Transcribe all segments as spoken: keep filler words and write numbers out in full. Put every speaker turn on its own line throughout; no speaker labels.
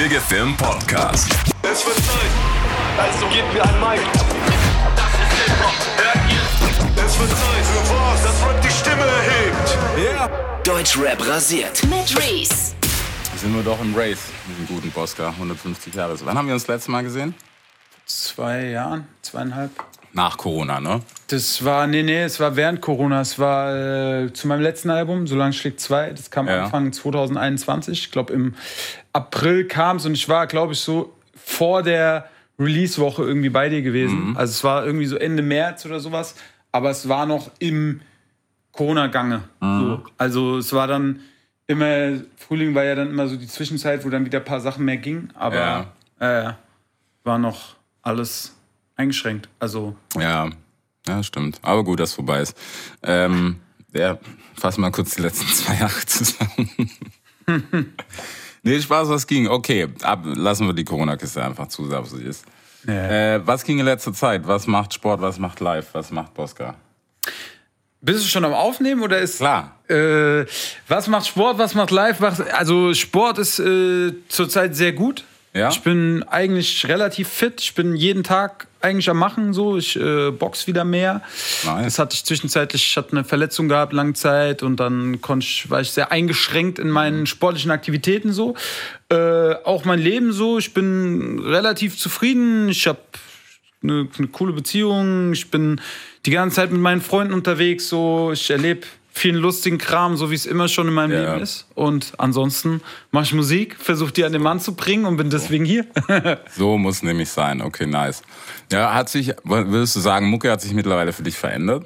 Big F M Podcast.
Es wird Zeit, also gebt mir ein Mic. Das ist Hip-Hop, hört ihr? Es wird Zeit für was, das Rap die Stimme erhebt.
Ja. Yeah.
Deutschrap rasiert.
Mit Reese.
Sind wir doch im Race mit dem guten Bosca, hundertfünfzig Jahre. Wann haben wir uns das letzte Mal gesehen?
Zwei Jahren, zweieinhalb.
Nach Corona, ne?
Das war, nee, nee, es war während Corona. Es war äh, zu meinem letzten Album, So lang schlägt zwei. Das kam
ja.
Anfang zwanzig einundzwanzig. Ich glaube, im April kam es und ich war, glaube ich, so vor der Release-Woche irgendwie bei dir gewesen. Mhm. Also es war irgendwie so Ende März oder sowas. Aber es war noch im Corona-Gange. Mhm. So. Also es war dann immer, Frühling war ja dann immer so die Zwischenzeit, wo dann wieder ein paar Sachen mehr ging. Aber ja. äh, war noch alles eingeschränkt. Also
ja, ja, stimmt. Aber gut, dass es vorbei ist. Ähm, ja, fassen mal kurz die letzten zwei Jahre zusammen. Nee, Spaß, was ging. Okay, ab, lassen wir die Corona-Kiste einfach zu, so wie sie ist. Ja. Äh, was ging in letzter Zeit? Was macht Sport, was macht Live, was macht Bosca?
Bist du schon am Aufnehmen oder ist...
Klar.
Äh, was macht Sport, was macht Live? Also Sport ist äh, zurzeit sehr gut. Ja? Ich bin eigentlich relativ fit. Ich bin jeden Tag eigentlich am Machen. So. Ich äh, box wieder mehr. Nice. Das hatte ich zwischenzeitlich. Ich hatte eine Verletzung gehabt, lange Zeit. Und dann konnte ich, war ich sehr eingeschränkt in meinen sportlichen Aktivitäten. So. Äh, auch mein Leben so. Ich bin relativ zufrieden. Ich habe eine, eine coole Beziehung. Ich bin die ganze Zeit mit meinen Freunden unterwegs. So. Ich erlebe vielen lustigen Kram, so wie es immer schon in meinem ja. Leben ist. Und ansonsten mache ich Musik, versuche die an den Mann zu bringen und bin deswegen hier.
So muss nämlich sein. Okay, nice. Ja, hat sich, würdest du sagen, Mucke hat sich mittlerweile für dich verändert?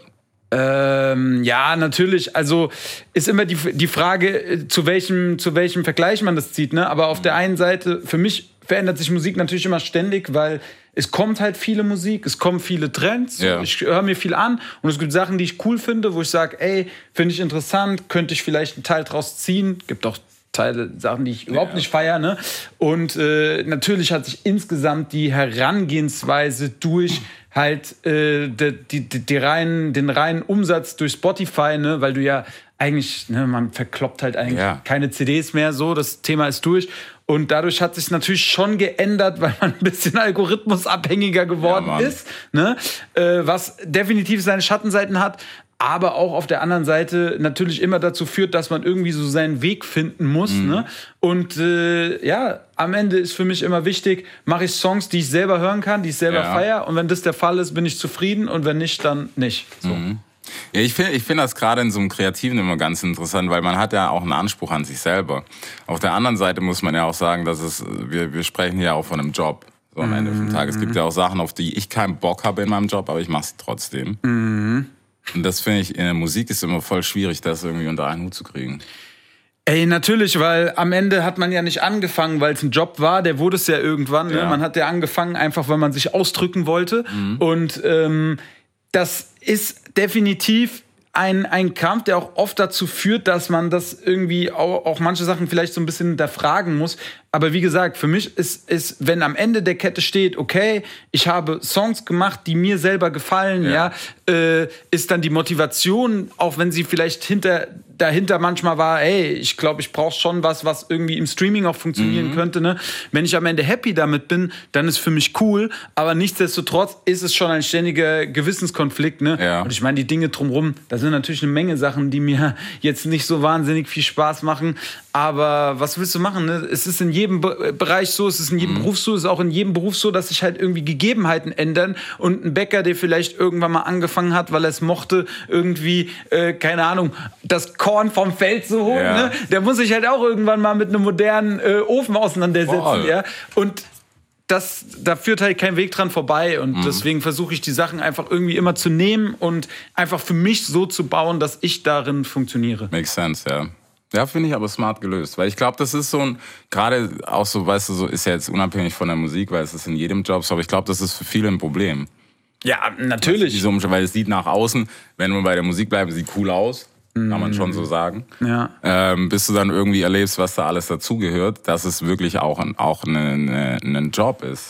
Ähm, ja, natürlich. Also ist immer die, die Frage, zu welchem, zu welchem Vergleich man das zieht. Ne? Aber auf mhm. der einen Seite, für mich verändert sich Musik natürlich immer ständig, weil es kommt halt viele Musik, es kommen viele Trends, ja. ich höre mir viel an und es gibt Sachen, die ich cool finde, wo ich sage, ey, finde ich interessant, könnte ich vielleicht einen Teil draus ziehen. Gibt auch Teile, Sachen, die ich überhaupt ja. nicht feiere. Ne? Und äh, natürlich hat sich insgesamt die Herangehensweise durch halt äh, die, die, die, die reinen, den reinen Umsatz durch Spotify, ne? Weil du ja eigentlich, ne, man verkloppt halt eigentlich ja. keine C Ds mehr, so, das Thema ist durch. Und dadurch hat sich natürlich schon geändert, weil man ein bisschen algorithmusabhängiger geworden ja, ist, ne? Äh, was definitiv seine Schattenseiten hat, aber auch auf der anderen Seite natürlich immer dazu führt, dass man irgendwie so seinen Weg finden muss. Mhm. Ne? Und äh, ja, am Ende ist für mich immer wichtig, mache ich Songs, die ich selber hören kann, die ich selber ja. feiere. Und wenn das der Fall ist, bin ich zufrieden und wenn nicht, dann nicht. So.
Mhm. Ja, ich finde ich find das gerade in so einem Kreativen immer ganz interessant, weil man hat ja auch einen Anspruch an sich selber. Auf der anderen Seite muss man ja auch sagen, dass es, wir, wir sprechen ja auch von einem Job. So am Ende vom Tag. Es gibt ja auch Sachen, auf die ich keinen Bock habe in meinem Job, aber ich mache sie trotzdem. Mhm. Und das finde ich, in der Musik ist immer voll schwierig, das irgendwie unter einen Hut zu kriegen.
Ey, natürlich, weil am Ende hat man ja nicht angefangen, weil es ein Job war, der wurde es ja irgendwann. Ja. Ne? Man hat ja angefangen, einfach weil man sich ausdrücken wollte. Mhm. Und ähm, das ist definitiv ein, ein Kampf, der auch oft dazu führt, dass man das irgendwie auch, auch manche Sachen vielleicht so ein bisschen hinterfragen muss. Aber wie gesagt, für mich ist, ist, wenn am Ende der Kette steht, okay, ich habe Songs gemacht, die mir selber gefallen, ja, ja äh, ist dann die Motivation, auch wenn sie vielleicht hinter, dahinter manchmal war, ey, ich glaube, ich brauche schon was, was irgendwie im Streaming auch funktionieren mhm. könnte. Ne? Wenn ich am Ende happy damit bin, dann ist für mich cool. Aber nichtsdestotrotz ist es schon ein ständiger Gewissenskonflikt. Ne? Ja. Und ich meine, die Dinge drumherum, da sind natürlich eine Menge Sachen, die mir jetzt nicht so wahnsinnig viel Spaß machen. Aber was willst du machen? Ne? Es ist in jedem Be- Bereich so, es ist in jedem mhm. Beruf so, es ist auch in jedem Beruf so, dass sich halt irgendwie Gegebenheiten ändern. Und ein Bäcker, der vielleicht irgendwann mal angefangen hat, weil er es mochte, irgendwie, äh, keine Ahnung, das Korn vom Feld zu holen, ja. ne? Der muss sich halt auch irgendwann mal mit einem modernen äh, Ofen auseinandersetzen. Ja? Und das, da führt halt kein Weg dran vorbei. Und mhm. deswegen versuche ich, die Sachen einfach irgendwie immer zu nehmen und einfach für mich so zu bauen, dass ich darin funktioniere.
Makes sense, ja. Ja, finde ich aber smart gelöst. Weil ich glaube, das ist so ein, gerade auch so, weißt du, so ist ja jetzt unabhängig von der Musik, weil es ist in jedem Job so, aber ich glaube, das ist für viele ein Problem.
Ja, natürlich.
Weißt du, weil es sieht nach außen, wenn wir bei der Musik bleiben, sieht cool aus. Kann man schon so sagen.
Ja.
Ähm, bis du dann irgendwie erlebst, was da alles dazugehört, dass es wirklich auch ein, auch ein, ein Job ist.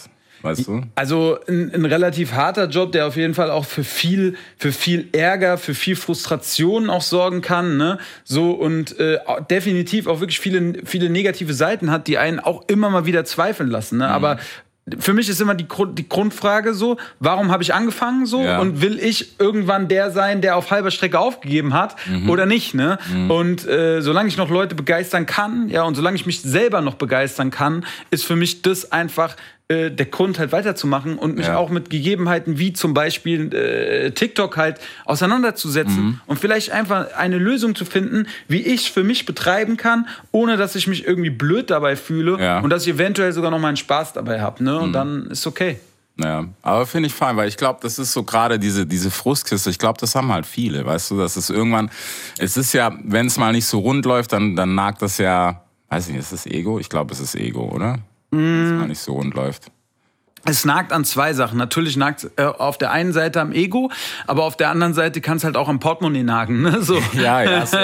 weißt du?
Also ein, ein relativ harter Job, der auf jeden Fall auch für viel, für viel Ärger, für viel Frustration auch sorgen kann, ne? So und äh, definitiv auch wirklich viele, viele negative Seiten hat, die einen auch immer mal wieder zweifeln lassen, ne? Mhm. Aber für mich ist immer die, Grund, die Grundfrage so, warum habe ich angefangen so ja. und will ich irgendwann der sein, der auf halber Strecke aufgegeben hat mhm. oder nicht, ne? Mhm. Und äh, solange ich noch Leute begeistern kann, ja, und solange ich mich selber noch begeistern kann, ist für mich das einfach äh, der Grund halt weiterzumachen und mich ja. auch mit Gegebenheiten wie zum Beispiel äh, TikTok halt auseinanderzusetzen mhm. und vielleicht einfach eine Lösung zu finden, wie ich für mich betreiben kann, ohne dass ich mich irgendwie blöd dabei fühle ja. und dass ich eventuell sogar noch mal einen Spaß dabei habe, ne? Und mhm. dann ist okay.
Ja, aber finde ich fein, weil ich glaube, das ist so gerade diese, diese Frustkiste, ich glaube, das haben halt viele, weißt du, das ist irgendwann, es ist ja, wenn es mal nicht so rund läuft, dann, dann nagt das ja, weiß ich nicht, ist das Ego? Ich glaube, es ist Ego, oder? Mm. Wenn es mal nicht so rund läuft.
Es nagt an zwei Sachen. Natürlich nagt es äh, auf der einen Seite am Ego, aber auf der anderen Seite kann es halt auch am Portemonnaie nagen. Ne? So.
Ja, ja. So.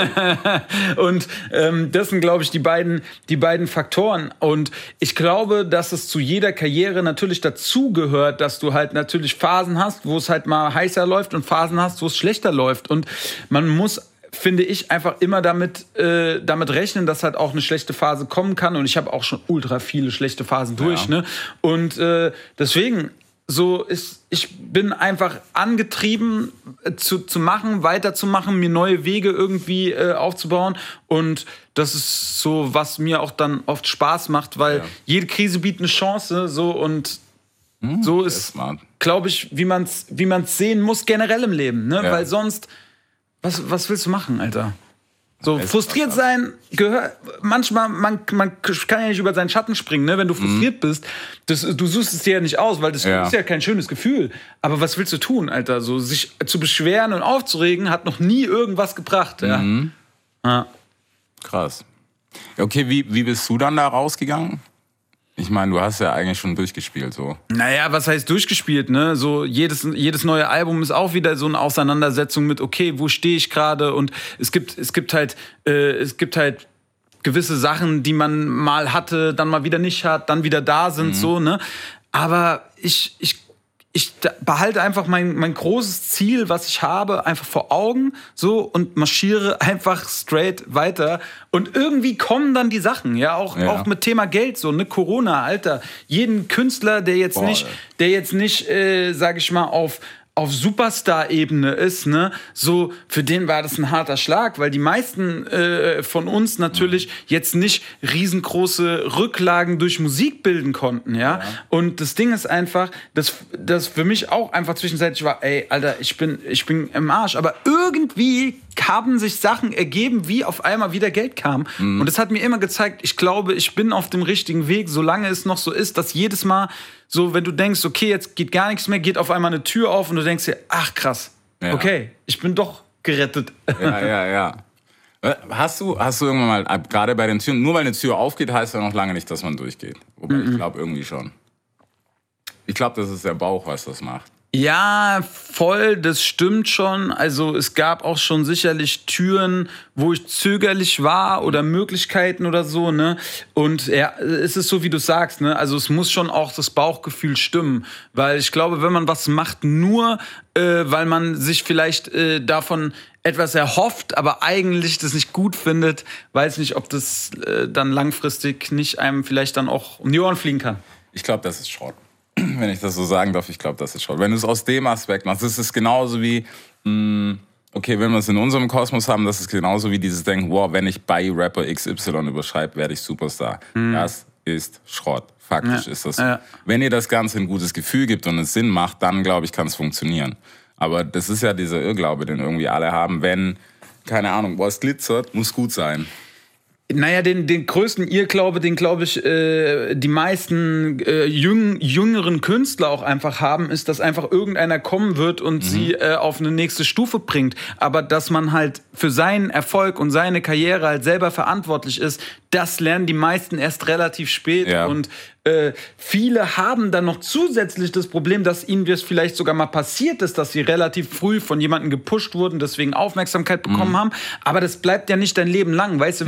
Und ähm, das sind, glaube ich, die beiden, die beiden Faktoren. Und ich glaube, dass es zu jeder Karriere natürlich dazugehört, dass du halt natürlich Phasen hast, wo es halt mal heißer läuft und Phasen hast, wo es schlechter läuft. Und man muss, finde ich, einfach immer damit, äh, damit rechnen, dass halt auch eine schlechte Phase kommen kann. Und ich habe auch schon ultra viele schlechte Phasen durch. Ja. Ne? Und äh, deswegen, so ist, ich bin einfach angetrieben, äh, zu, zu machen, weiterzumachen, mir neue Wege irgendwie äh, aufzubauen. Und das ist so, was mir auch dann oft Spaß macht, weil ja. jede Krise bietet eine Chance. So, und hm, so ist, glaube ich, wie man es wie man's sehen muss, generell im Leben. Ne? Ja. Weil sonst... Was, was willst du machen, Alter? So frustriert sein gehört manchmal, man, man kann ja nicht über seinen Schatten springen, ne? Wenn du frustriert mhm. bist, das, du suchst es dir ja nicht aus, weil das ja. ist ja kein schönes Gefühl. Aber was willst du tun, Alter? So sich zu beschweren und aufzuregen hat noch nie irgendwas gebracht. Ja?
Mhm.
Ja.
Krass. Okay, wie, wie bist du dann da rausgegangen? Ich meine, du hast ja eigentlich schon durchgespielt, so.
Naja, was heißt durchgespielt, ne? So, jedes, jedes neue Album ist auch wieder so eine Auseinandersetzung mit, okay, wo stehe ich gerade? Und es gibt, es gibt halt, äh, es gibt halt gewisse Sachen, die man mal hatte, dann mal wieder nicht hat, dann wieder da sind, mhm. so, ne? Aber ich, ich, ich behalte einfach mein, mein großes Ziel, was ich habe, einfach vor Augen, so, und marschiere einfach straight weiter. Und irgendwie kommen dann die Sachen, ja, auch, ja. auch mit Thema Geld, so, ne, Corona, Alter. Jeden Künstler, der jetzt Boah, nicht, der jetzt nicht, äh, sag ich mal, auf, auf Superstar-Ebene ist, ne, so, für den war das ein harter Schlag, weil die meisten äh, von uns natürlich jetzt nicht riesengroße Rücklagen durch Musik bilden konnten, ja. ja. Und das Ding ist einfach, dass das für mich auch einfach zwischenzeitlich war, ey, Alter, ich bin, ich bin im Arsch, aber irgendwie haben sich Sachen ergeben, wie auf einmal wieder Geld kam. Mhm. Und das hat mir immer gezeigt, ich glaube, ich bin auf dem richtigen Weg, solange es noch so ist, dass jedes Mal so, wenn du denkst, okay, jetzt geht gar nichts mehr, geht auf einmal eine Tür auf und du denkst dir, ach krass, ja. okay, ich bin doch gerettet.
Ja, ja, ja. Hast du, hast du irgendwann mal, gerade bei den Türen, nur weil eine Tür aufgeht, heißt ja noch lange nicht, dass man durchgeht. Wobei, mhm. ich glaube irgendwie schon. Ich glaube, das ist der Bauch, was das macht.
Ja, voll, das stimmt schon. Also es gab auch schon sicherlich Türen, wo ich zögerlich war oder Möglichkeiten oder so, ne? Und ja, es ist so, wie du sagst, ne? Also es muss schon auch das Bauchgefühl stimmen. Weil ich glaube, wenn man was macht, nur äh, weil man sich vielleicht äh, davon etwas erhofft, aber eigentlich das nicht gut findet, weiß nicht, ob das äh, dann langfristig nicht einem vielleicht dann auch um die Ohren fliegen kann.
Ich glaube, das ist Schrott. Wenn ich das so sagen darf, ich glaube, das ist Schrott. Wenn du es aus dem Aspekt machst, das ist genauso wie, mh, okay, wenn wir es in unserem Kosmos haben, das ist genauso wie dieses Denken, wow, wenn ich bei Rapper X Y überschreibe, werde ich Superstar. Mhm. Das ist Schrott. Faktisch ja. ist das so. Ja. Wenn ihr das Ganze ein gutes Gefühl gibt und es Sinn macht, dann, glaube ich, kann es funktionieren. Aber das ist ja dieser Irrglaube, den irgendwie alle haben, wenn, keine Ahnung, was glitzert, muss gut sein.
Naja, den, den größten Irrglaube, den, glaube ich, äh, die meisten äh, jüng, jüngeren Künstler auch einfach haben, ist, dass einfach irgendeiner kommen wird und mhm. sie äh, auf eine nächste Stufe bringt. Aber dass man halt für seinen Erfolg und seine Karriere halt selber verantwortlich ist, das lernen die meisten erst relativ spät. Ja. Und äh, viele haben dann noch zusätzlich das Problem, dass ihnen das vielleicht sogar mal passiert ist, dass sie relativ früh von jemandem gepusht wurden, deswegen Aufmerksamkeit bekommen mhm. haben. Aber das bleibt ja nicht dein Leben lang. Weißt du, wenn ja. jetzt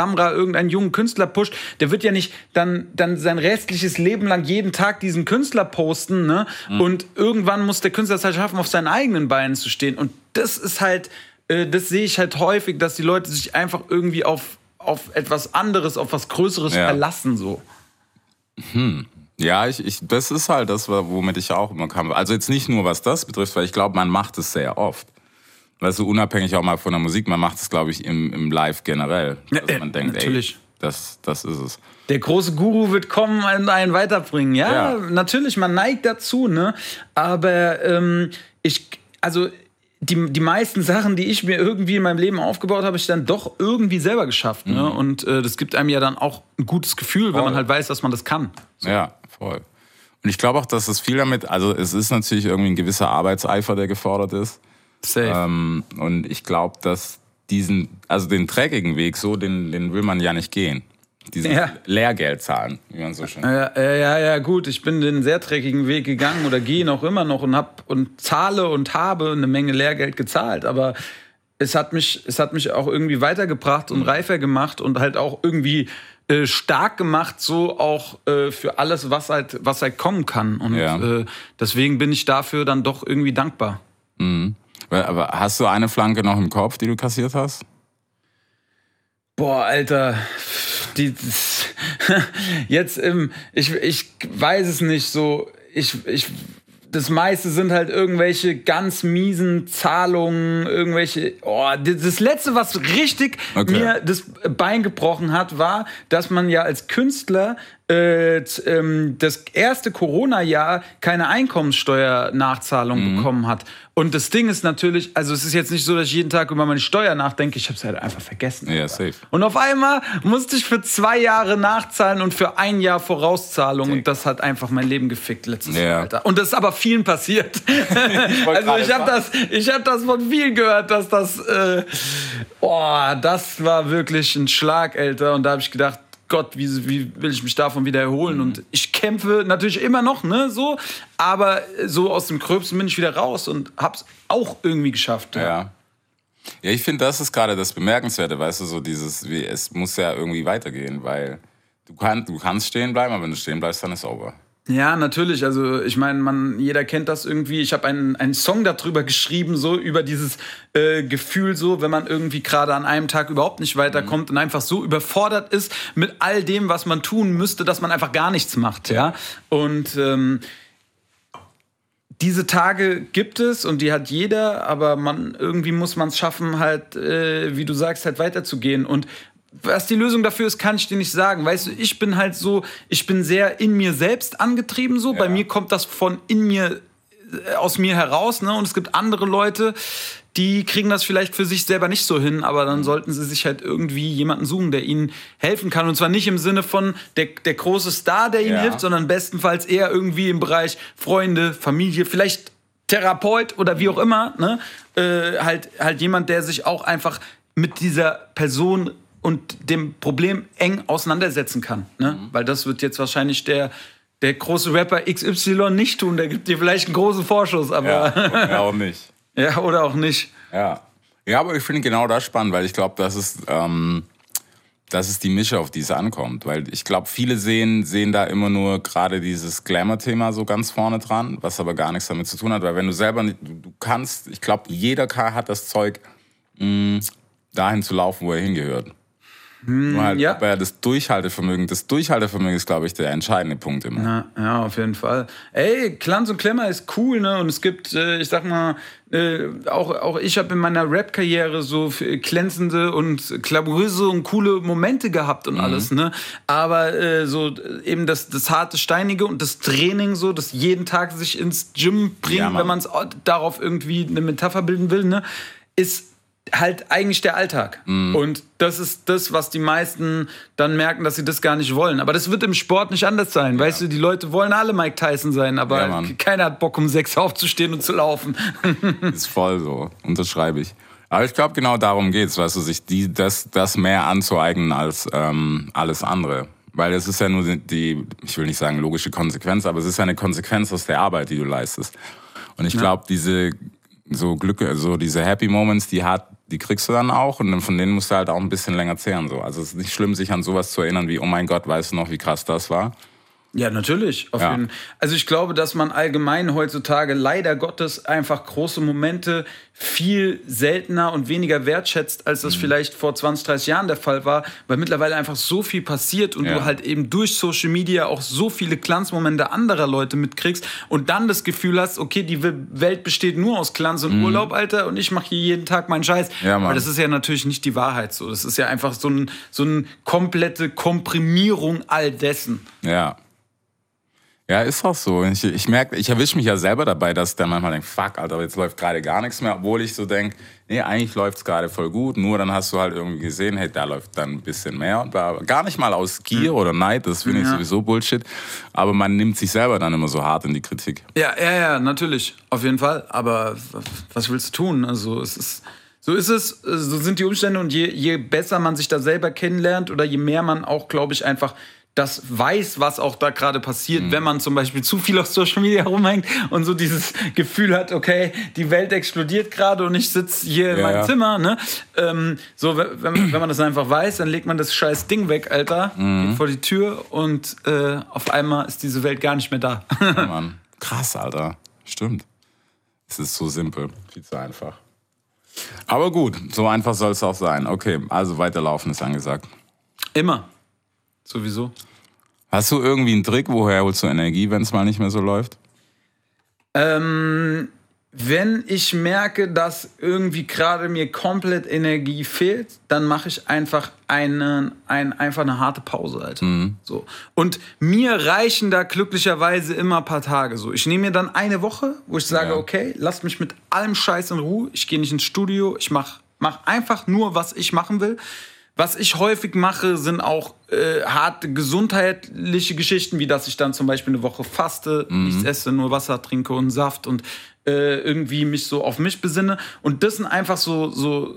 Kamera irgendeinen jungen Künstler pusht, der wird ja nicht dann, dann sein restliches Leben lang jeden Tag diesen Künstler posten, ne? Mhm. Und irgendwann muss der Künstler es halt schaffen, auf seinen eigenen Beinen zu stehen. Und das ist halt, äh, das sehe ich halt häufig, dass die Leute sich einfach irgendwie auf, auf etwas anderes, auf was Größeres ja. verlassen, so.
Hm. Ja, ich, ich, das ist halt das, womit ich auch immer kam. Also jetzt nicht nur, was das betrifft, weil ich glaube, man macht es sehr oft. Weißt du, unabhängig auch mal von der Musik, man macht es, glaube ich, im, im Live generell.
Ja,
also man
äh,
denkt,
natürlich.
ey, das, das ist es.
Der große Guru wird kommen und einen weiterbringen. Ja, ja. Natürlich, man neigt dazu, ne? Aber ähm, ich, also die, die meisten Sachen, die ich mir irgendwie in meinem Leben aufgebaut habe, habe ich dann doch irgendwie selber geschafft. Mhm. Ne? Und äh, das gibt einem ja dann auch ein gutes Gefühl, voll. Wenn man halt weiß, dass man das kann. So.
Ja, voll. Und ich glaube auch, dass es viel damit, also es ist natürlich irgendwie ein gewisser Arbeitseifer, der gefordert ist.
Safe.
Ähm, und ich glaube, dass diesen, also den dreckigen Weg so, den, den will man ja nicht gehen. Diesen ja. Lehrgeld zahlen, wie man so schön
sagt. Ja, ja, ja, gut. Ich bin den sehr dreckigen Weg gegangen oder gehe noch immer noch und hab und zahle und habe eine Menge Lehrgeld gezahlt. Aber es hat mich, es hat mich auch irgendwie weitergebracht und mhm. reifer gemacht und halt auch irgendwie äh, stark gemacht, so auch äh, für alles, was halt, was halt kommen kann. Und ja. äh, deswegen bin ich dafür dann doch irgendwie dankbar.
Mhm. Aber hast du eine Flanke noch im Kopf, die du kassiert hast?
Boah, Alter, die, jetzt im, ich, ich weiß es nicht so, ich, ich, das meiste sind halt irgendwelche ganz miesen Zahlungen, irgendwelche, oh, das Letzte, was richtig okay. mir das Bein gebrochen hat, war, dass man ja als Künstler äh, das erste Corona-Jahr keine Einkommenssteuernachzahlung mhm. bekommen hat. Und das Ding ist natürlich, also es ist jetzt nicht so, dass ich jeden Tag über meine Steuer nachdenke, ich habe es halt einfach vergessen.
Ja, safe.
Und auf einmal musste ich für zwei Jahre nachzahlen und für ein Jahr Vorauszahlung. Dick. Und das hat einfach mein Leben gefickt letztes ja. Jahr, Alter. Und das ist aber vielen passiert. ich also ich habe das, ich hab das von vielen gehört, dass das, äh, oh, das war wirklich ein Schlag, Alter. Und da habe ich gedacht, Gott, wie, wie will ich mich davon wieder erholen? Mhm. Und ich kämpfe natürlich immer noch, ne, so. Aber so aus dem Gröbsten bin ich wieder raus und hab's auch irgendwie geschafft.
Ja, ja, ja ich finde, das ist gerade das Bemerkenswerte, weißt du, so dieses, wie, es muss ja irgendwie weitergehen, weil du, kann, du kannst stehen bleiben, aber wenn du stehen bleibst, dann ist es over.
Ja, natürlich. Also ich meine, man, jeder kennt das irgendwie. Ich habe einen, einen Song darüber geschrieben, so über dieses äh, Gefühl, so wenn man irgendwie gerade an einem Tag überhaupt nicht weiterkommt mhm. und einfach so überfordert ist mit all dem, was man tun müsste, dass man einfach gar nichts macht. Ja. Und ähm, diese Tage gibt es und die hat jeder, aber man irgendwie muss man es schaffen, halt, äh, wie du sagst, halt weiterzugehen. Und was die Lösung dafür ist, kann ich dir nicht sagen. Weißt du, ich bin halt so, ich bin sehr in mir selbst angetrieben so. Ja. Bei mir kommt das von in mir, aus mir heraus, ne? Und es gibt andere Leute, die kriegen das vielleicht für sich selber nicht so hin, aber dann sollten sie sich halt irgendwie jemanden suchen, der ihnen helfen kann. Und zwar nicht im Sinne von der, der große Star, der ihnen ja. hilft, sondern bestenfalls eher irgendwie im Bereich Freunde, Familie, vielleicht Therapeut oder wie auch immer, ne? Äh, halt, halt jemand, der sich auch einfach mit dieser Person und dem Problem eng auseinandersetzen kann. Ne? Mhm. Weil das wird jetzt wahrscheinlich der, der große Rapper X Y nicht tun. Der gibt dir vielleicht einen großen Vorschuss, aber...
Ja, ja auch nicht.
Ja, oder auch nicht.
Ja, ja, aber ich finde genau das spannend, weil ich glaube, das ist, ähm, das ist die Mische, auf die es ankommt. Weil ich glaube, viele sehen, sehen da immer nur gerade dieses Glamour-Thema so ganz vorne dran, was aber gar nichts damit zu tun hat. Weil wenn du selber nicht... Du, du kannst... Ich glaube, jeder hat das Zeug, mh, dahin zu laufen, wo er hingehört. Nur halt, ja. Aber das Durchhaltevermögen, das Durchhaltevermögen ist, glaube ich, der entscheidende Punkt immer.
Ja, ja, auf jeden Fall. Ey, Glanz und Glamour ist cool, ne? Und es gibt, äh, ich sag mal, äh, auch, auch ich habe in meiner Rap-Karriere so glänzende und glamouröse und coole Momente gehabt und mhm. alles, ne? Aber äh, so eben das, das harte, steinige und das Training so, das jeden Tag sich ins Gym bringen, ja, wenn man es darauf irgendwie eine Metapher bilden will, ne? Ist halt eigentlich der Alltag. Mm. Und das ist das, was die meisten dann merken, dass sie das gar nicht wollen. Aber das wird im Sport nicht anders sein. Ja. Weißt du, die Leute wollen alle Mike Tyson sein, aber ja, keiner hat Bock, um sechs aufzustehen und zu laufen.
Ist voll so. Unterschreibe ich. Aber ich glaube, genau darum geht's, weißt du, sich die, das, das mehr anzueignen als ähm, alles andere. Weil es ist ja nur die, ich will nicht sagen logische Konsequenz, aber es ist ja eine Konsequenz aus der Arbeit, die du leistest. Und ich glaube, ja. diese so Glück, also diese Happy Moments, die hat die kriegst du dann auch und von denen musst du halt auch ein bisschen länger zehren. So. Also es ist nicht schlimm, sich an sowas zu erinnern wie, oh mein Gott, weißt du noch, wie krass das war?
Ja, natürlich. Auf
Ja.
jeden. Also ich glaube, dass man allgemein heutzutage leider Gottes einfach große Momente viel seltener und weniger wertschätzt, als das
Mhm.
vielleicht vor zwanzig, dreißig Jahren der Fall war, weil mittlerweile einfach so viel passiert und
Ja.
du halt eben durch Social Media auch so viele Glanzmomente anderer Leute mitkriegst und dann das Gefühl hast, okay, die Welt besteht nur aus Glanz und Urlaub, Alter, und ich mache hier jeden Tag meinen Scheiß.
Mhm. Ja, Mann.
Aber das ist ja natürlich nicht die Wahrheit so. Das ist ja einfach so ein, so eine komplette Komprimierung all dessen.
Ja. Ja, ist auch so. Ich, ich merke, ich erwische mich ja selber dabei, dass ich dann manchmal denke, fuck, Alter, jetzt läuft gerade gar nichts mehr, obwohl ich so denke, nee, eigentlich läuft's gerade voll gut, nur dann hast du halt irgendwie gesehen, hey, da läuft dann ein bisschen mehr. Und war gar nicht mal aus Gier oder Neid, das finde ich
Ja.
sowieso Bullshit, aber man nimmt sich selber dann immer so hart in die Kritik.
Ja, ja, ja, natürlich. Auf jeden Fall. Aber was willst du tun? Also, es ist, so ist es, so sind die Umstände und je, je besser man sich da selber kennenlernt oder je mehr man auch, glaube ich, einfach das weiß, was auch da gerade passiert, mhm. wenn man zum Beispiel zu viel auf Social Media rumhängt und so dieses Gefühl hat, okay, die Welt explodiert gerade und ich sitze hier in
Ja,
meinem
ja.
Zimmer. Ne? Ähm, so, wenn, wenn man das einfach weiß, dann legt man das scheiß Ding weg, Alter,
Mhm.
geht vor die Tür und äh, auf einmal ist diese Welt gar nicht mehr da.
Ja, Mann. Krass, Alter. Stimmt. Es ist so simpel. Viel zu einfach. Aber gut, so einfach soll es auch sein. Okay, also weiterlaufen ist angesagt.
Immer. Sowieso.
Hast du irgendwie einen Trick, woher holst du Energie, wenn es mal nicht mehr so läuft?
Ähm, wenn ich merke, dass irgendwie gerade mir komplett Energie fehlt, dann mache ich einfach eine, ein, einfach eine harte Pause, Alter.
Mhm.
So. Und mir reichen da glücklicherweise immer ein paar Tage. So. Ich nehme mir dann eine Woche, wo ich sage,
Ja.
okay, lasst mich mit allem Scheiß in Ruhe. Ich gehe nicht ins Studio. Ich mache mach einfach nur, was ich machen will. Was ich häufig mache, sind auch äh, harte gesundheitliche Geschichten, wie dass ich dann zum Beispiel eine Woche faste,
Mhm.
nichts esse, nur Wasser trinke und Saft und äh, irgendwie mich so auf mich besinne. Und das sind einfach so, so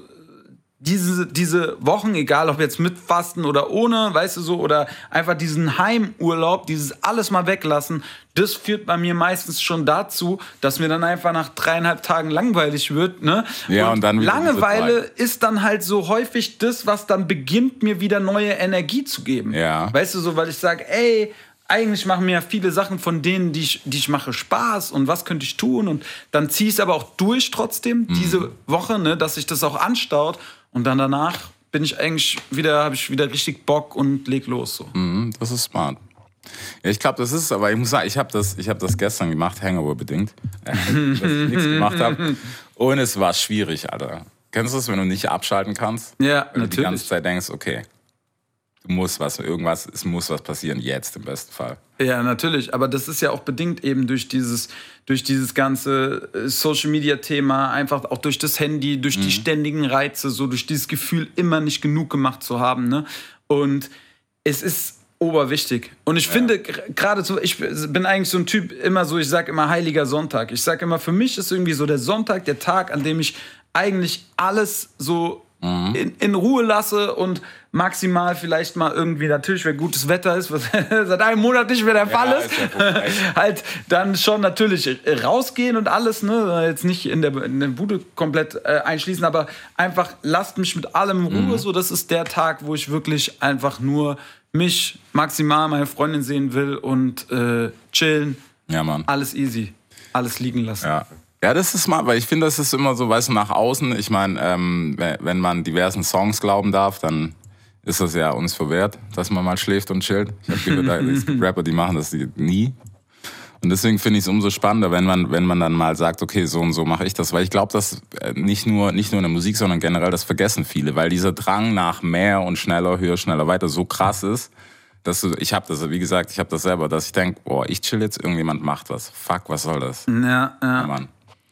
diese, diese Wochen, egal ob jetzt mit Fasten oder ohne, weißt du so, oder einfach diesen Heimurlaub, dieses alles mal weglassen, das führt bei mir meistens schon dazu, dass mir dann einfach nach dreieinhalb Tagen langweilig wird. Ne?
Ja, und dann wieder
Langeweile
diese
ist dann halt so häufig das, was dann beginnt, mir wieder neue Energie zu geben.
Ja.
Weißt du so, weil ich sage, ey, eigentlich machen mir ja viele Sachen von denen, die ich, die ich mache, Spaß und was könnte ich tun und dann ziehe ich es aber auch durch trotzdem,
Mhm.
diese Woche, ne, dass sich das auch anstaut und dann danach bin ich eigentlich wieder, habe ich wieder richtig Bock und leg los. So.
Mhm, das ist smart. Ja, ich glaube, das ist, aber ich muss sagen, ich habe das, ich hab das gestern gemacht, Hangover-bedingt, äh, dass ich nichts gemacht habe. Und es war schwierig, Alter. Kennst du das, wenn du nicht abschalten kannst?
Ja,
wenn du die ganze
natürlich.
Zeit denkst, okay, du musst was, irgendwas, es muss was passieren, jetzt im besten Fall.
Ja, natürlich. Aber das ist ja auch bedingt eben durch dieses, durch dieses ganze Social-Media-Thema, einfach auch durch das Handy, durch
Mhm.
die ständigen Reize, so durch dieses Gefühl, immer nicht genug gemacht zu haben. Ne? Und es ist oberwichtig. Und ich finde, gr- gerade so, ich bin eigentlich so ein Typ, immer so, ich sag immer Heiliger Sonntag. Ich sag immer, für mich ist irgendwie so der Sonntag der Tag, an dem ich eigentlich alles so in, in Ruhe lasse und maximal vielleicht mal irgendwie, natürlich, wenn gutes Wetter ist, was seit einem Monat nicht mehr der Fall ist,
ist ja vorbei.
halt dann schon natürlich rausgehen und alles, ne, jetzt nicht in der, in der Bude komplett äh, einschließen, aber einfach lasst mich mit allem in Ruhe, so, das ist der Tag, wo ich wirklich einfach nur mich, maximal meine Freundin sehen will und äh, chillen,
Ja, Mann.
alles easy, alles liegen lassen.
Ja. Ja, das ist smart, weil ich finde, das ist immer so, weißt du, nach außen, ich meine, ähm, wenn man diversen Songs glauben darf, dann ist das ja uns verwehrt, dass man mal schläft und chillt. Ich habe gehört, da- es gibt Rapper, die machen das nie. Und deswegen finde ich es umso spannender, wenn man, wenn man dann mal sagt, okay, so und so mache ich das. Weil ich glaube, dass äh, nicht nur, nicht nur in der Musik, sondern generell, das vergessen viele, weil dieser Drang nach mehr und schneller, höher, schneller, weiter so krass ist, dass du, ich habe das, wie gesagt, ich habe das selber, dass ich denke, boah, ich chill jetzt, irgendjemand macht was. Fuck, was soll das?
Ja, ja.
Ja, Mann.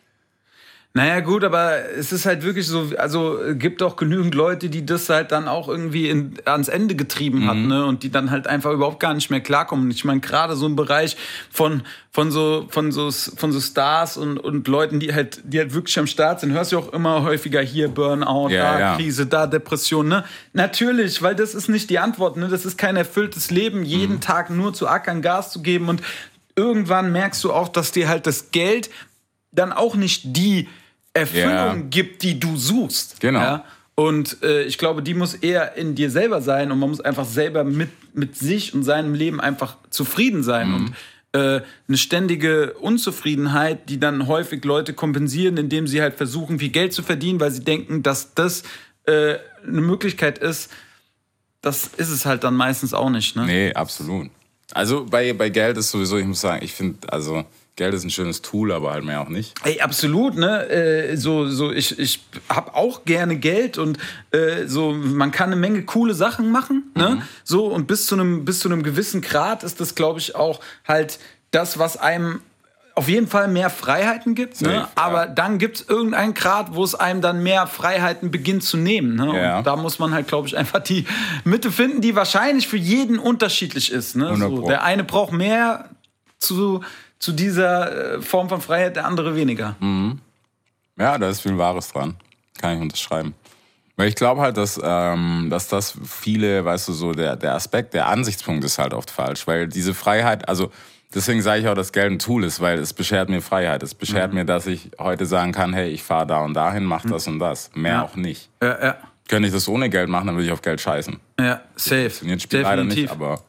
Naja, gut, aber es ist halt wirklich so, also äh, gibt auch genügend Leute, die das halt dann auch irgendwie in, ans Ende getrieben hat, ne? Und die dann halt einfach überhaupt gar nicht mehr klarkommen. Ich meine, gerade so ein Bereich von, von so, von so, von so Stars und, und Leuten, die halt, die halt wirklich am Start sind, hörst du auch immer häufiger hier Burnout,
Ja,
da
ja.
Krise, da Depression, ne? Natürlich, weil das ist nicht die Antwort, ne? Das ist kein erfülltes Leben, jeden Tag nur zu ackern, Gas zu geben und irgendwann merkst du auch, dass dir halt das Geld dann auch nicht die Erfüllung
Ja.
gibt, die du suchst.
Genau.
Ja? Und äh, ich glaube, die muss eher in dir selber sein und man muss einfach selber mit, mit sich und seinem Leben einfach zufrieden sein.
Mhm.
Und äh, eine ständige Unzufriedenheit, die dann häufig Leute kompensieren, indem sie halt versuchen, viel Geld zu verdienen, weil sie denken, dass das äh, eine Möglichkeit ist. Das ist es halt dann meistens auch nicht. Ne?
Nee, absolut. Also bei, bei Geld ist sowieso, ich muss sagen, ich finde, also Geld ist ein schönes Tool, aber halt mehr auch nicht.
Ey, absolut, ne? Äh, so, so, ich, ich hab auch gerne Geld und äh, so, man kann eine Menge coole Sachen machen, ne?
Mhm.
So, und bis zu einem bis zu einem gewissen Grad ist das, glaube ich, auch halt das, was einem auf jeden Fall mehr Freiheiten gibt,
Safe,
ne?
ja.
Aber dann gibt es irgendeinen Grad, wo es einem dann mehr Freiheiten beginnt zu nehmen. Ne?
Ja.
Und da muss man halt, glaube ich, einfach die Mitte finden, die wahrscheinlich für jeden unterschiedlich ist. Ne? So, der eine braucht mehr zu, zu dieser äh, Form von Freiheit, der andere weniger.
Mhm. Ja, da ist viel Wahres dran. Kann ich unterschreiben. Weil ich glaube halt, dass, ähm, dass das viele, weißt du, so der, der Aspekt, der Ansichtspunkt ist halt oft falsch. Weil diese Freiheit, also deswegen sage ich auch, dass Geld ein Tool ist, weil es beschert mir Freiheit. Es beschert mhm. mir, dass ich heute sagen kann, hey, ich fahre da und dahin, mach mhm. das und das. Mehr
ja.
auch nicht.
Ja, ja.
Könnte ich das ohne Geld machen, dann würde ich auf Geld scheißen.
Ja, safe.
Funktioniert Spiel leider nicht, aber...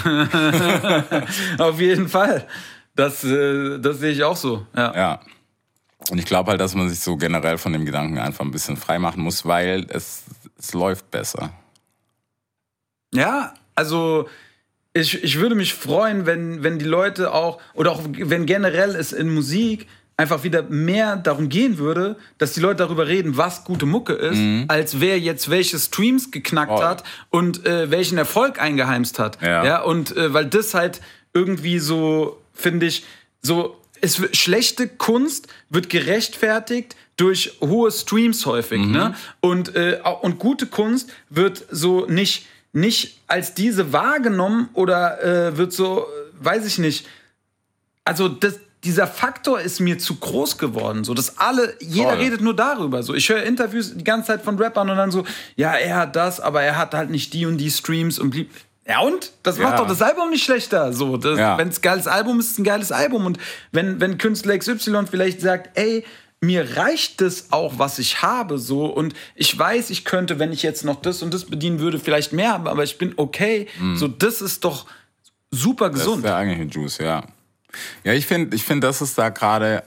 Auf jeden Fall. Das, äh, das sehe ich auch so. Ja.
ja. Und ich glaube halt, dass man sich so generell von dem Gedanken einfach ein bisschen frei machen muss, weil es, es läuft besser.
Ja, also... Ich, ich würde mich freuen, wenn, wenn die Leute auch, oder auch wenn generell es in Musik einfach wieder mehr darum gehen würde, dass die Leute darüber reden, was gute Mucke ist, mhm. als wer jetzt welche Streams geknackt oh. hat und äh, welchen Erfolg eingeheimst hat.
Ja.
Ja, und äh, weil das halt irgendwie so, finde ich, so, es wird, schlechte Kunst wird gerechtfertigt durch hohe Streams häufig. Mhm. Ne? Und, äh, und gute Kunst wird so nicht nicht als diese wahrgenommen oder äh, wird so, weiß ich nicht. Also das, dieser Faktor ist mir zu groß geworden. So, dass alle, jeder Voll. redet nur darüber. So, ich höre Interviews die ganze Zeit von Rappern und dann so, ja, er hat das, aber er hat halt nicht die und die Streams und blieb. Ja und? Das macht ja. doch das Album nicht schlechter. So, ja. Wenn es ein geiles Album ist, ist es ein geiles Album. Und wenn, wenn Künstler X Y vielleicht sagt, ey, mir reicht das auch, was ich habe, so. Und ich weiß, ich könnte, wenn ich jetzt noch das und das bedienen würde, vielleicht mehr haben, aber ich bin okay. Mm. So, das ist doch super gesund.
Das ist der eigentliche Juice, ja. Ja, ich finde, ich find, das ist da gerade...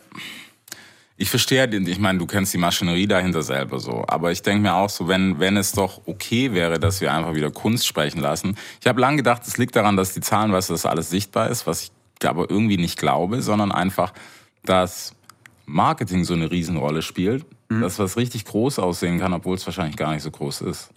Ich verstehe, ich meine, du kennst die Maschinerie dahinter selber so. Aber ich denke mir auch so, wenn, wenn es doch okay wäre, dass wir einfach wieder Kunst sprechen lassen. Ich habe lange gedacht, es liegt daran, dass die Zahlen, weißt du, dass alles sichtbar ist, was ich aber irgendwie nicht glaube, sondern einfach, dass Marketing so eine Riesenrolle spielt, mhm. dass was richtig groß aussehen kann, obwohl es wahrscheinlich gar nicht so groß ist.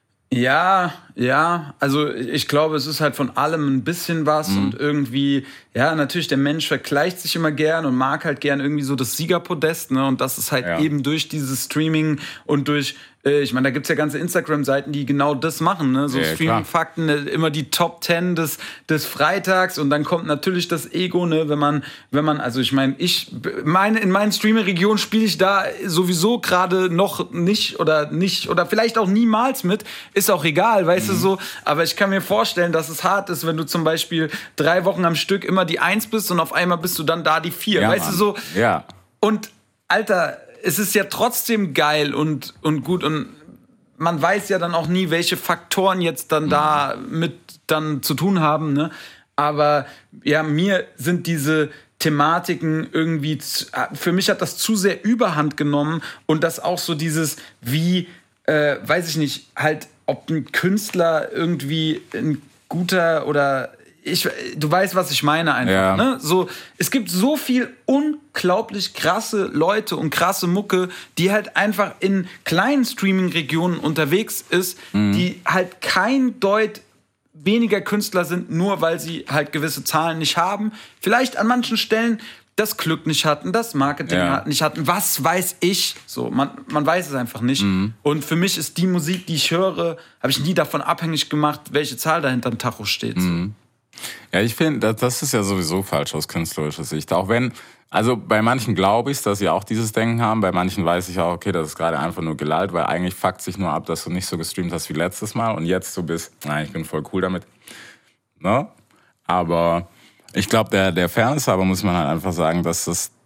Ja, ja, also ich glaube, es ist halt von allem ein bisschen was mhm. und irgendwie, ja, natürlich, der Mensch vergleicht sich immer gern und mag halt gern irgendwie so das Siegerpodest, ne, und das ist halt ja. eben durch dieses Streaming und durch, äh, ich meine, da gibt's ja ganze Instagram-Seiten, die genau das machen, ne, so ja, Streaming-Fakten, immer die Top Ten des, des Freitags und dann kommt natürlich das Ego, ne, wenn man, wenn man, also ich meine, ich, meine, in meinen Streaming-Regionen spiele ich da sowieso gerade noch nicht oder nicht oder vielleicht auch niemals mit, ist auch egal, weißt mhm. du so, aber ich kann mir vorstellen, dass es hart ist, wenn du zum Beispiel drei Wochen am Stück immer die Eins bist und auf einmal bist du dann da die Vier, ja, weißt Mann. du so.
Ja.
Und Alter, es ist ja trotzdem geil und, und gut und man weiß ja dann auch nie, welche Faktoren jetzt dann mhm. da mit dann zu tun haben, ne? Aber ja, mir sind diese Thematiken irgendwie, zu, für mich hat das zu sehr Überhand genommen und das auch so dieses, wie, äh, weiß ich nicht, halt, ob ein Künstler irgendwie ein guter oder ich, du weißt, was ich meine einfach. Ja. Ne? So, es gibt so viel unglaublich krasse Leute und krasse Mucke, die halt einfach in kleinen Streaming-Regionen unterwegs ist, mhm. die halt kein Deut weniger Künstler sind, nur weil sie halt gewisse Zahlen nicht haben. Vielleicht an manchen Stellen das Glück nicht hatten, das Marketing ja. nicht hatten, was weiß ich. So, man, man weiß es einfach nicht. Mhm. Und für mich ist die Musik, die ich höre, habe ich nie davon abhängig gemacht, welche Zahl da hinterm Tacho steht.
Mhm. Ja, ich finde, das ist ja sowieso falsch aus künstlerischer Sicht. Auch wenn, also bei manchen glaube ich, dass sie auch dieses Denken haben, bei manchen weiß ich auch, okay, das ist gerade einfach nur gelallt, weil eigentlich fuckt sich nur ab, dass du nicht so gestreamt hast wie letztes Mal und jetzt so bist, nein, ich bin voll cool damit. Ne? Aber ich glaube, der, der Fairness aber muss man halt einfach sagen, dass das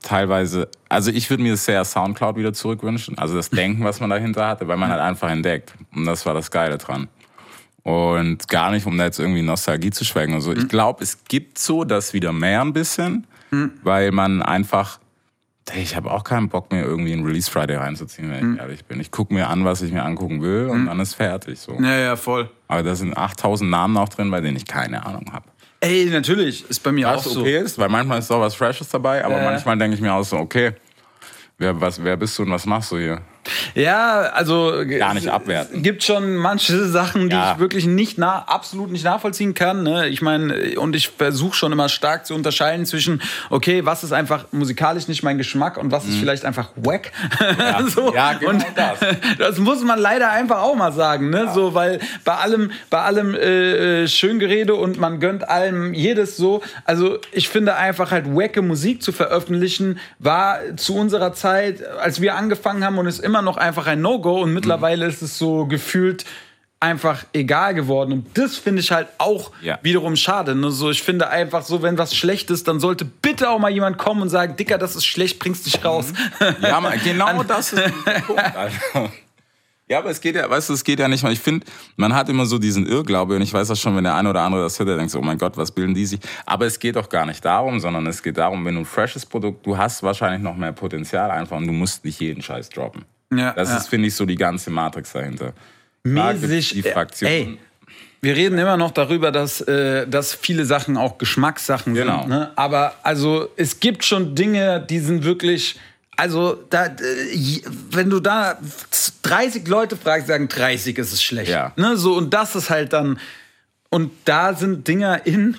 teilweise, also ich würde mir sehr Soundcloud wieder zurückwünschen, also das Denken, was man dahinter hatte, weil man halt einfach entdeckt. Und das war das Geile dran. Und gar nicht, um da jetzt irgendwie Nostalgie zu schwelgen oder so. Ich glaube, es gibt so das wieder mehr ein bisschen, mhm. weil man einfach, ich habe auch keinen Bock mehr irgendwie in Release Friday reinzuziehen, wenn ich mhm. ehrlich bin. Ich gucke mir an, was ich mir angucken will und mhm. dann ist fertig. So.
Ja, ja, voll.
Aber da sind achttausend Namen auch drin, bei denen ich keine Ahnung habe.
Ey, natürlich, ist bei mir
was
auch so.
Was okay ist, weil manchmal ist auch was Freshes dabei, aber äh. manchmal denke ich mir auch so, okay, wer, was, wer bist du und was machst du hier?
Ja, also
gar nicht abwerten.
Es gibt schon manche Sachen, die ja. ich wirklich nicht nah, absolut nicht nachvollziehen kann. Ne? Ich meine, und ich versuche schon immer stark zu unterscheiden zwischen, okay, was ist einfach musikalisch nicht mein Geschmack und was ist mhm. vielleicht einfach wack.
Ja,
so.
ja genau
und
das.
Das muss man leider einfach auch mal sagen, ne?
Ja.
So, weil bei allem, bei allem äh, Schöngerede und man gönnt allem jedes so. Also ich finde einfach halt wacke Musik zu veröffentlichen war zu unserer Zeit, als wir angefangen haben und es immer immer noch einfach ein No-Go und mittlerweile mhm. ist es so gefühlt einfach egal geworden. Und das finde ich halt auch ja. wiederum schade. Ne? So, ich finde einfach so, wenn was schlecht ist, dann sollte bitte auch mal jemand kommen und sagen, Dicker, das ist schlecht, bring's dich raus.
Ja, man, genau das ist der Punkt, Alter. Ja, aber es geht ja, weißt du, es geht ja nicht mal. Ich finde, man hat immer so diesen Irrglaube und ich weiß auch schon, wenn der eine oder andere das hört, der denkt so, oh mein Gott, was bilden die sich? Aber es geht doch gar nicht darum, sondern es geht darum, wenn du ein freshes Produkt, du hast wahrscheinlich noch mehr Potenzial einfach und du musst nicht jeden Scheiß droppen. Ja, das ja. ist, finde ich, so die ganze Matrix dahinter.
Mäßig,
die Fraktion.
Ey, wir reden immer noch darüber, dass, äh, dass viele Sachen auch Geschmackssachen
genau.
sind. Ne? Aber also es gibt schon Dinge, die sind wirklich, also da, äh, wenn du da dreißig Leute fragst, sagen dreißig ist es schlecht.
Ja.
Ne? So, und das ist halt dann, und da sind Dinger in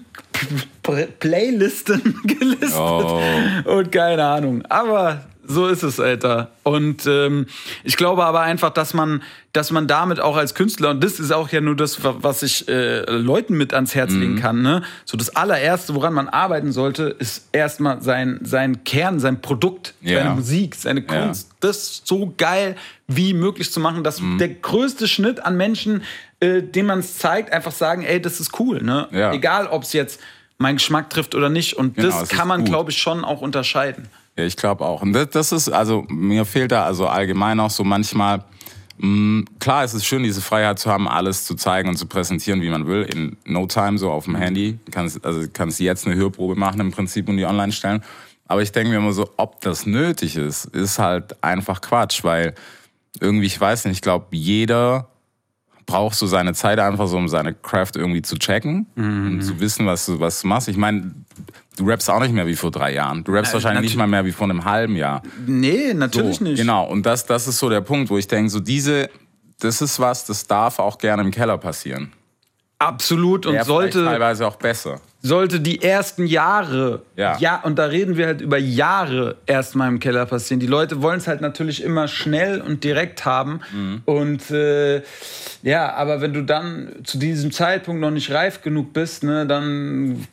Playlisten gelistet
oh.
und keine Ahnung. Aber so ist es, Alter. Und ähm, ich glaube aber einfach, dass man, dass man damit auch als Künstler, und das ist auch ja nur das, was ich äh, Leuten mit ans Herz legen kann, ne? So das allererste, woran man arbeiten sollte, ist erstmal sein, sein Kern, sein Produkt,
yeah.
seine Musik, seine Kunst.
Yeah.
Das so geil wie möglich zu machen, dass mm. der größte Schnitt an Menschen, äh, dem man es zeigt, einfach sagen, ey, das ist cool, ne?
Ja.
Egal, ob es jetzt meinen Geschmack trifft oder nicht. Und
genau,
das kann man, glaube ich, schon auch unterscheiden.
Ja, ich glaube auch. Und das, das ist, also mir fehlt da also allgemein auch so manchmal, mh, klar, es ist schön, diese Freiheit zu haben, alles zu zeigen und zu präsentieren, wie man will, in no time, so auf dem Handy. Kannst, also kannst jetzt eine Hörprobe machen im Prinzip und die online stellen. Aber ich denke mir immer so, ob das nötig ist, ist halt einfach Quatsch, weil irgendwie, ich weiß nicht, ich glaube, jeder braucht so seine Zeit einfach so, um seine Craft irgendwie zu checken mhm. und zu wissen, was du, was du machst. Ich meine, du rappst auch nicht mehr wie vor drei Jahren. Du rappst äh, wahrscheinlich nicht mal mehr wie vor einem halben Jahr.
Nee, natürlich
so,
nicht.
Genau, und das, das ist so der Punkt, wo ich denke, so diese, das ist was, das darf auch gerne im Keller passieren.
Absolut und
ja,
sollte
teilweise auch besser.
Sollte die ersten Jahre,
ja.
ja, und da reden wir halt über Jahre erstmal im Keller passieren. Die Leute wollen es halt natürlich immer schnell und direkt haben. Mhm. Und äh, ja, aber wenn du dann zu diesem Zeitpunkt noch nicht reif genug bist, ne, dann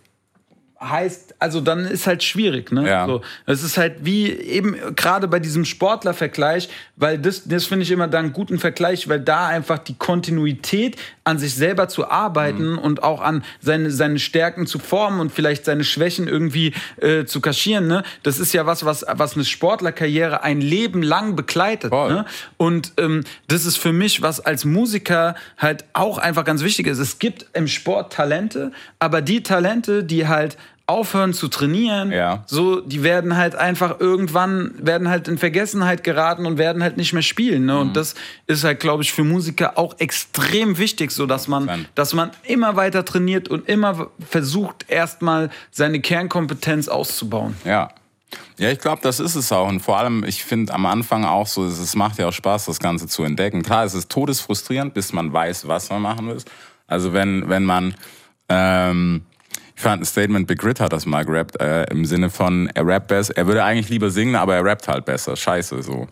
heißt, also dann ist halt schwierig, ne?
Ja.
So, das ist halt wie eben gerade bei diesem Sportlervergleich, weil das, das finde ich immer da einen guten Vergleich, weil da einfach die Kontinuität an sich selber zu arbeiten mhm. und auch an seine, seine Stärken zu formen und vielleicht seine Schwächen irgendwie äh, zu kaschieren, ne? Das ist ja was, was, was eine Sportlerkarriere ein Leben lang begleitet, ne? Und ähm, das ist für mich, was als Musiker halt auch einfach ganz wichtig ist. Es gibt im Sport Talente, aber die Talente, die halt aufhören zu trainieren,
ja.
so, die werden halt einfach irgendwann, werden halt in Vergessenheit geraten und werden halt nicht mehr spielen, ne? Mhm. Und das ist halt, glaube ich, für Musiker auch extrem wichtig, so dass man, Dann. dass man immer weiter trainiert und immer versucht, erstmal seine Kernkompetenz auszubauen.
Ja. Ja, ich glaube, das ist es auch. Und vor allem, ich finde am Anfang auch so, es macht ja auch Spaß, das Ganze zu entdecken. Klar, es ist todesfrustrierend, bis man weiß, was man machen will. Also wenn, wenn man, ähm, ich fand ein Statement, Big Rit hat das mal gerappt, äh, im Sinne von, er rappt besser, er würde eigentlich lieber singen, aber er rappt halt besser. Scheiße, so.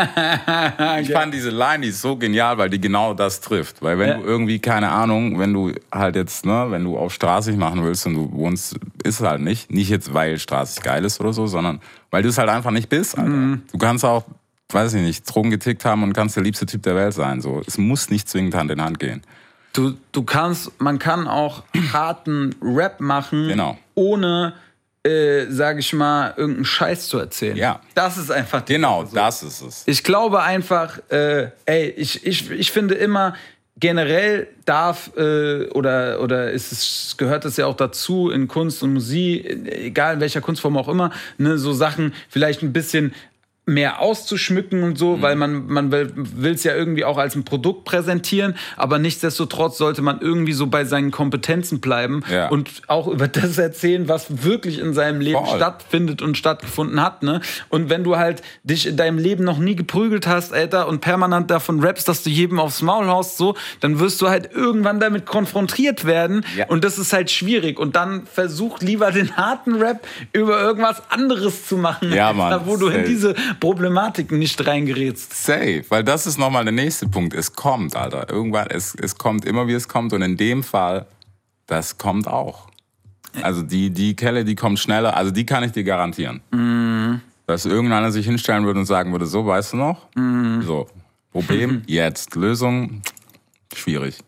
Ich fand diese Line, die ist so genial, weil die genau das trifft. Weil wenn ja. du irgendwie, keine Ahnung, wenn du halt jetzt, ne, wenn du auf Straßig machen willst und du wohnst, ist es halt nicht. Nicht jetzt, weil Straßig geil ist oder so, sondern weil du es halt einfach nicht bist, Alter. Mhm. Du kannst auch, weiß ich nicht, Drogen getickt haben und kannst der liebste Typ der Welt sein, so. Es muss nicht zwingend Hand in Hand gehen.
Du, du kannst, man kann auch harten Rap machen,
genau.
ohne äh, sage ich mal, irgendeinen Scheiß zu erzählen.
Ja.
Das ist einfach die
Genau,
so.
das ist es.
Ich glaube einfach, äh, ey, ich, ich, ich finde immer, generell darf äh, oder, oder ist es, gehört es ja auch dazu in Kunst und Musik, egal in welcher Kunstform auch immer, ne, so Sachen vielleicht ein bisschen mehr auszuschmücken und so, mhm. weil man, man will es ja irgendwie auch als ein Produkt präsentieren, aber nichtsdestotrotz sollte man irgendwie so bei seinen Kompetenzen bleiben
ja.
und auch über das erzählen, was wirklich in seinem Leben
Voll.
stattfindet und stattgefunden hat, ne? Und wenn du halt dich in deinem Leben noch nie geprügelt hast, Alter, und permanent davon rappst, dass du jedem aufs Maul haust, so, dann wirst du halt irgendwann damit konfrontiert werden
ja.
und das ist halt schwierig und dann versuch lieber den harten Rap über irgendwas anderes zu machen,
ja,
Alter,
Mann,
wo du
safe.
in diese Problematiken nicht reingerätst.
Safe, weil das ist nochmal der nächste Punkt. Es kommt, Alter. Irgendwann, es, es kommt immer, wie es kommt. Und in dem Fall, das kommt auch. Also die, die Kelle, die kommt schneller. Also die kann ich dir garantieren.
Mm.
Dass irgendeiner sich hinstellen würde und sagen würde, so, weißt du noch? Mm. So, Problem, jetzt. Lösung, schwierig.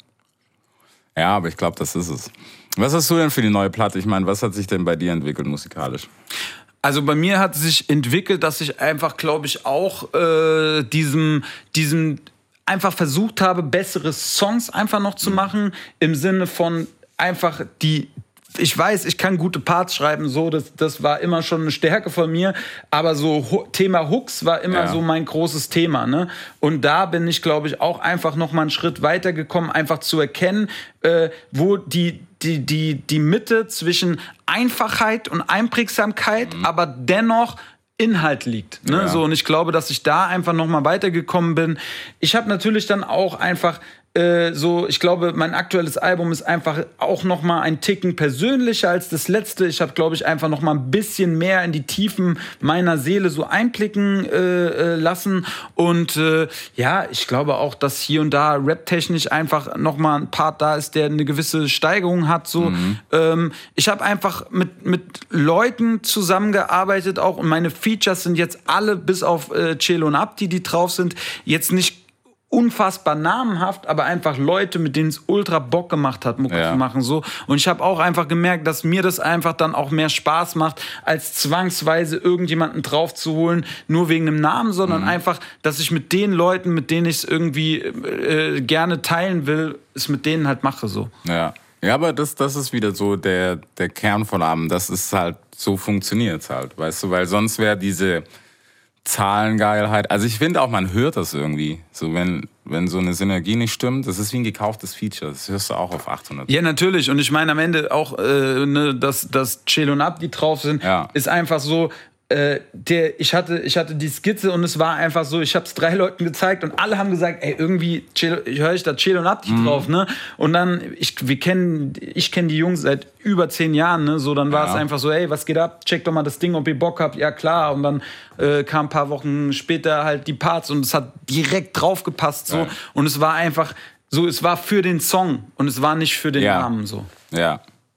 Ja, aber ich glaube, das ist es. Was hast du denn für die neue Platte? Ich meine, was hat sich denn bei dir entwickelt musikalisch?
Also bei mir hat sich entwickelt, dass ich einfach, glaube ich, auch äh, diesem, diesem einfach versucht habe, bessere Songs einfach noch zu machen, im Sinne von einfach die, ich weiß, ich kann gute Parts schreiben, so, das, das war immer schon eine Stärke von mir, aber so Ho- Thema Hooks war immer
ja.
so mein großes Thema, ne? Und da bin ich, glaube ich, auch einfach noch mal einen Schritt weitergekommen, einfach zu erkennen, äh, wo die Die, die, die Mitte zwischen Einfachheit und Einprägsamkeit, mhm. aber dennoch Inhalt liegt. Ne?
Ja.
So, und ich glaube, dass ich da einfach noch mal weitergekommen bin. Ich habe natürlich dann auch einfach äh, so, ich glaube, mein aktuelles Album ist einfach auch noch mal ein Ticken persönlicher als das letzte. Ich habe, glaube ich, einfach noch mal ein bisschen mehr in die Tiefen meiner Seele so einblicken äh, lassen. Und äh, ja, ich glaube auch, dass hier und da raptechnisch einfach noch mal ein Part da ist, der eine gewisse Steigerung hat. So, mhm. ähm, ich habe einfach mit mit Leuten zusammengearbeitet auch und meine Features sind jetzt alle bis auf äh, Celo und Abdi, die drauf sind, jetzt nicht unfassbar namenhaft, aber einfach Leute, mit denen es ultra Bock gemacht hat, Mucke
ja.
zu machen. So. Und ich habe auch einfach gemerkt, dass mir das einfach dann auch mehr Spaß macht, als zwangsweise irgendjemanden draufzuholen, nur wegen einem Namen, sondern mhm. einfach, dass ich mit den Leuten, mit denen ich es irgendwie äh, gerne teilen will, es mit denen halt mache. So.
Ja. Ja, aber das, das ist wieder so der, der Kern von allem. Das ist halt, so funktioniert es halt, weißt du, weil sonst wäre diese Zahlengeilheit. Also ich finde auch, man hört das irgendwie. So, wenn, wenn so eine Synergie nicht stimmt, das ist wie ein gekauftes Feature. Das hörst du auch auf achthundert.
Ja, natürlich. Und ich meine am Ende auch, äh, ne, dass, dass Celo und Abdi drauf sind,
ja.
ist einfach so, äh, der, ich hatte, ich hatte die Skizze und es war einfach so, ich habe es drei Leuten gezeigt und alle haben gesagt, ey, irgendwie höre ich da Celo und Abdi mhm. drauf, ne? Und dann, ich, wir kennen, ich kenne die Jungs seit über zehn Jahren, ne? So, dann war ja. es einfach so, ey, was geht ab? Check doch mal das Ding, ob ihr Bock habt. Ja, klar. Und dann äh, kam ein paar Wochen später halt die Parts und es hat direkt drauf gepasst, so. Ja. Und es war einfach so, es war für den Song und es war nicht für den
ja.
Namen, so.
Ja.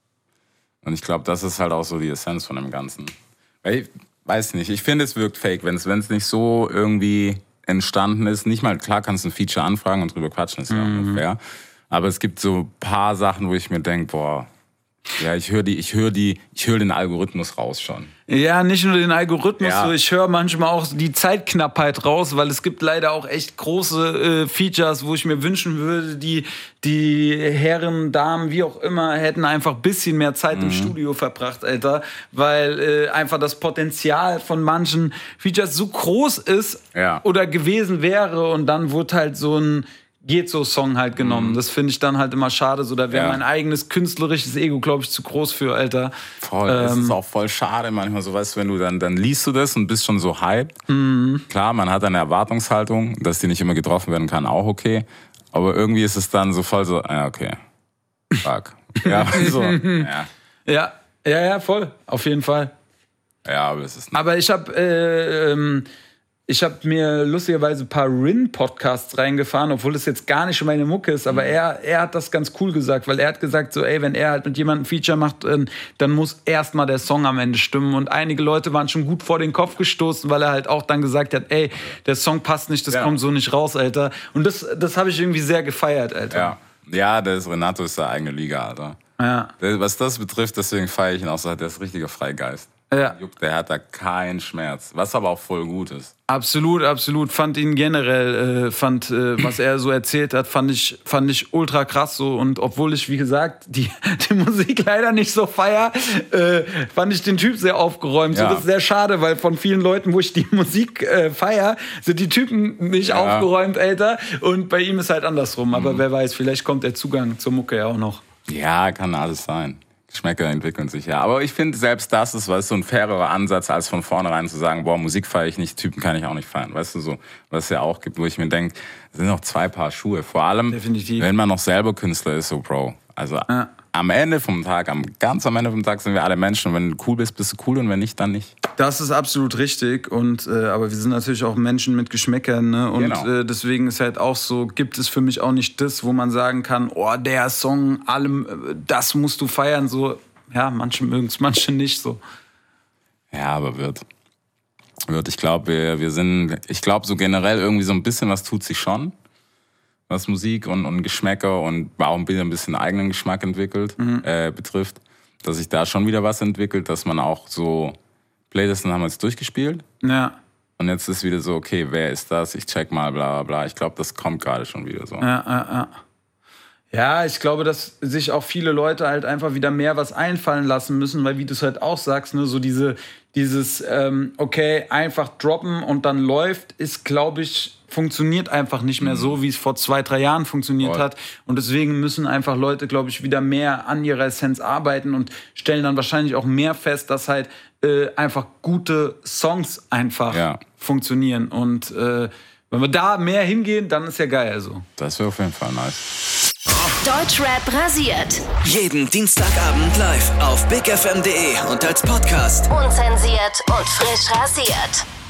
Und ich glaube, das ist halt auch so die Essenz von dem Ganzen. Weil ich weiß nicht, ich finde, es wirkt fake, wenn es nicht so irgendwie entstanden ist. Nicht mal, klar kannst du ein Feature anfragen und drüber quatschen, ist ja auch mhm. fair. Aber es gibt so ein paar Sachen, wo ich mir denke, boah, ja, ich höre die, ich höre die, ich höre den Algorithmus raus schon.
Ja, nicht nur den Algorithmus,
ja.
so, ich höre manchmal auch die Zeitknappheit raus, weil es gibt leider auch echt große äh, Features, wo ich mir wünschen würde, die, die Herren, Damen, wie auch immer, hätten einfach ein bisschen mehr Zeit mhm. im Studio verbracht, Alter, weil äh, einfach das Potenzial von manchen Features so groß ist
ja.
oder gewesen wäre und dann wurde halt so ein geht so Song halt genommen. Mhm. Das finde ich dann halt immer schade. So, da wäre ja. mein eigenes künstlerisches Ego, glaube ich, zu groß für, Alter.
Voll.
Ähm,
das ist auch voll schade manchmal. So, weißt du, wenn du dann, dann liest du das und bist schon so hyped.
Mhm.
Klar, man hat eine Erwartungshaltung, dass die nicht immer getroffen werden kann, auch okay. Aber irgendwie ist es dann so voll so, ja, okay. Fuck. Ja, so. Ja.
ja, ja, ja, voll. Auf jeden Fall.
Ja, aber es ist nicht.
Aber ich habe äh, ähm, Ich habe mir lustigerweise ein paar Rin-Podcasts reingefahren, obwohl das jetzt gar nicht meine Mucke ist, aber mhm. er, er hat das ganz cool gesagt, weil er hat gesagt, so, ey, wenn er halt mit jemandem ein Feature macht, dann muss erstmal der Song am Ende stimmen. Und einige Leute waren schon gut vor den Kopf gestoßen, weil er halt auch dann gesagt hat, ey, der Song passt nicht, das ja. kommt so nicht raus, Alter. Und das, das habe ich irgendwie sehr gefeiert, Alter.
Ja, ja, das Renato ist der eigene Liga, Alter.
Ja.
Was das betrifft, deswegen feiere ich ihn auch so, der ist ein richtiger Freigeist.
Ja.
Der hat da keinen Schmerz, was aber auch voll gut ist.
Absolut, absolut. Fand ihn generell, äh, fand, äh, was er so erzählt hat, fand ich, fand ich ultra krass so. Und obwohl ich, wie gesagt, die, die Musik leider nicht so feier, äh, fand ich den Typ sehr aufgeräumt. Ja. So, das ist sehr schade, weil von vielen Leuten, wo ich die Musik äh, feier, sind die Typen nicht ja. aufgeräumt, Alter. Und bei ihm ist halt andersrum. Aber mhm. wer weiß, vielleicht kommt der Zugang zur Mucke ja auch noch.
Ja, kann alles sein. Geschmäcker entwickeln sich, ja. Aber ich finde, selbst das ist, weißt du, ein fairerer Ansatz, als von vornherein zu sagen, boah, Musik feiere ich nicht, Typen kann ich auch nicht feiern. Weißt du, so, was es ja auch gibt, wo ich mir denke, es sind noch zwei Paar Schuhe. Vor allem, definitiv, wenn man noch selber Künstler ist, so, Bro. Also ja. am Ende vom Tag, am ganz am Ende vom Tag sind wir alle Menschen. Und wenn du cool bist, bist du cool und wenn nicht, dann nicht.
Das ist absolut richtig. Und äh, aber wir sind natürlich auch Menschen mit Geschmäckern, ne? Und genau. äh, deswegen ist halt auch so, gibt es für mich auch nicht das, wo man sagen kann, oh, der Song, allem, äh, das musst du feiern. So, ja, manche mögen es, manche nicht so.
Ja, aber wird. Wird. Ich glaube, wir, wir sind, ich glaube, so generell irgendwie so ein bisschen was tut sich schon, was Musik und, und Geschmäcker und auch ein bisschen, ein bisschen eigenen Geschmack entwickelt, mhm. äh, betrifft. Dass sich da schon wieder was entwickelt, dass man auch so Playlisten haben wir jetzt durchgespielt.
Ja.
Und jetzt ist wieder so, okay, wer ist das? Ich check mal, bla bla bla. Ich glaube, das kommt gerade schon wieder so.
Ja, ja, ja. Ja, ich glaube, dass sich auch viele Leute halt einfach wieder mehr was einfallen lassen müssen, weil wie du es halt auch sagst, ne, so diese, dieses, ähm, okay, einfach droppen und dann läuft, ist, glaube ich, funktioniert einfach nicht mehr mhm. so, wie es vor zwei, drei Jahren funktioniert Voll. hat. Und deswegen müssen einfach Leute, glaube ich, wieder mehr an ihrer Essenz arbeiten und stellen dann wahrscheinlich auch mehr fest, dass halt äh, einfach gute Songs einfach ja. funktionieren. Und äh, wenn wir da mehr hingehen, dann ist ja geil. Also.
Das wäre auf jeden Fall nice.
Deutschrap rasiert.
Jeden Dienstagabend live auf big f m punkt d e und als Podcast.
Unzensiert und frisch rasiert.